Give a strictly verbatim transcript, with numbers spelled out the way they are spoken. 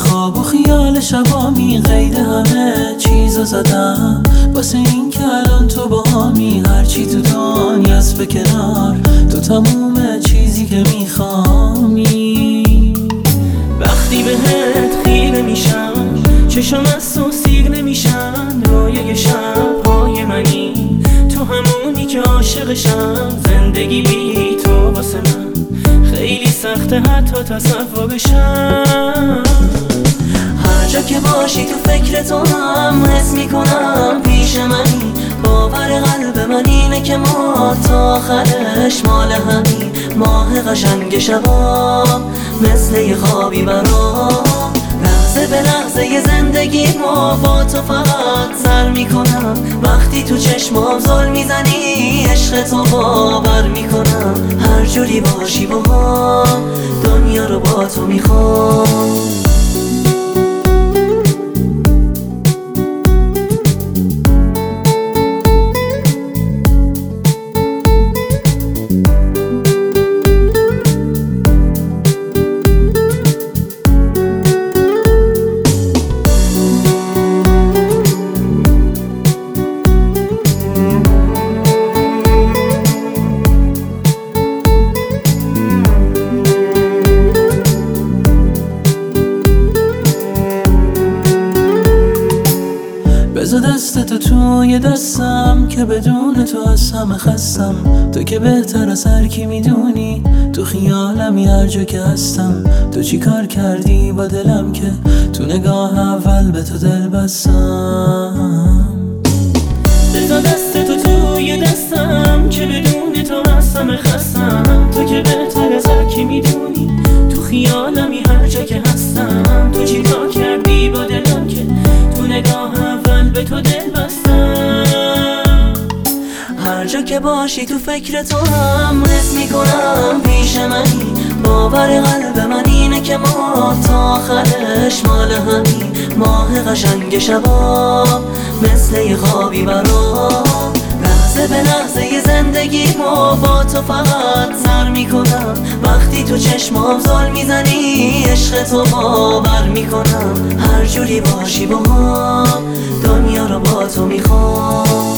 خواب و خیال شبامی قید همه چیزو زدم واسه این که الان تو با همی هرچی تو دنیاست به کنار، تو تموم چیزی که میخوامی. وقتی بهت خیره میشم چشم از تو سیر نمیشن، رویای شبهای منی تو همونی که عاشقشم. زندگی بی تو واسه من خیلی سخته حتی تصورشم. هر جا که باشی تو فکر تو هم حس میکنم پیش منی، باور قلب من اینه که ما تا آخرش مال همین. ماه قشنگ شبا مثل یه خوابی برام، لحظه به لحظه یه زندگی ما با تو فقط سر میکنم. وقتی تو چشمام زل میزنی عشق تو باور میکنم. هر جوری باشی با هم دنیا رو با تو میخوام. بذار دست تو توی دستم که بدون تو از همه خستم. تو که بهتر از هر کی میدونی تو خیالمی هر جا که هستم. تو چی کار کردی با دلم که تو نگاه اول به تو دل بستم. بذار دست تو توی دستم که بدون تو از همه خستم. تو که بهتر از هر کی میدونی تو خیالمی هر جا که هستم. تو چی کار کردی با دلم که تو نگاه اول به تو دل بستم. هر جا که باشی تو فکر تو هم حس میکنم پیش منی، باور قلب من اینه که ما تا آخرش مال همین. ماه قشنگ شبا مثل یه خوابی برام، لحظه به لحظه یه زندگی ما با تو فقط سر میکنم. وقتی تو چشمام زل میزنی عشق تو باور میکنم. هر جوری باشی با هم دنیا رو با تو میخوام.